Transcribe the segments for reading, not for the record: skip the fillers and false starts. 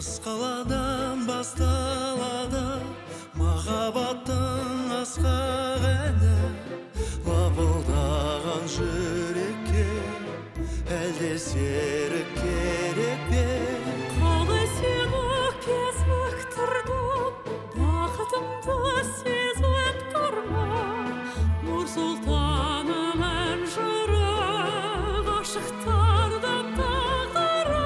қаладан басталады махаббаттың асқақ әні, лапылдаған жүрекке әлде серік керек пе? Қалай сені кез бақтырдым, бақытымды сезіп тұрма. Нұр сұлтаным ән жыры, ғашықтардың тағдыры.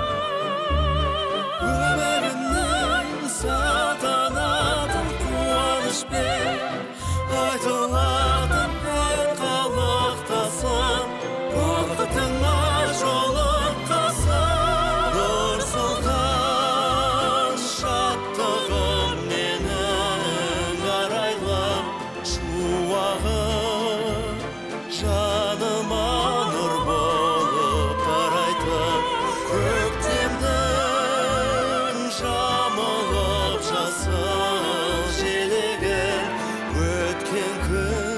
Өмірімнің салтанатын қуанышпен айтылатын ән қалықтасын, бақытыңа жолыққасын. Нұр сұлтан шаттығым менің арайлым, шуағым жаныма нұр болып тарайтын. Көктемнің жамылып жасыл желегі, өткен күн